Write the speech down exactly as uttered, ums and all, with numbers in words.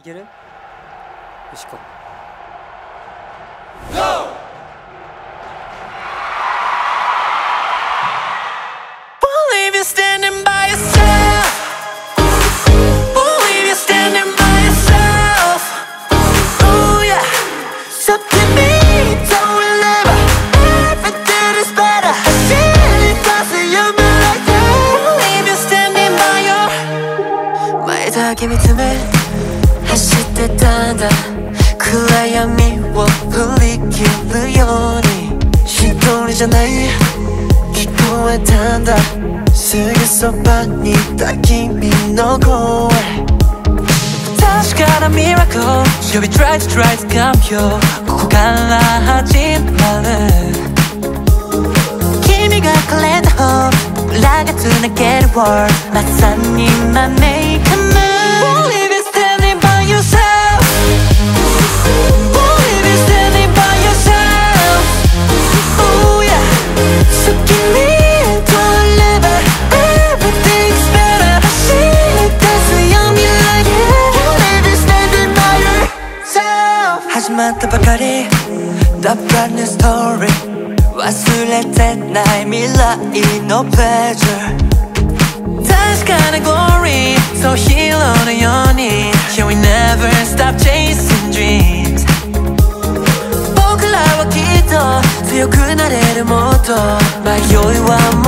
いける？よし行こう。 Believe you're standing by yourself. Believe you're standing by yourself. Oh yeah. So give me, don't remember. Everything is better. I see it doesn't you be like that. Believe you're standing by your. 前だけ見つめ走ってたんだ。暗闇を振り切るように一人じゃない聞こえたんだ。すぐそばにいた君の声。確かなミラクル You'll be try to try to comeよ。ここから始まる。君がくれた hope 僕らがつなげる word まさに今 make a move. Believe you're standing by yourself. Believe you're standing by yourself. Oh yeah. So give me始まったばかり The brand new story 忘れてない未来の pleasure 確かな glory So hero のように Here we never stop chasing dreams 僕らはきっと強くなれるもっと迷いは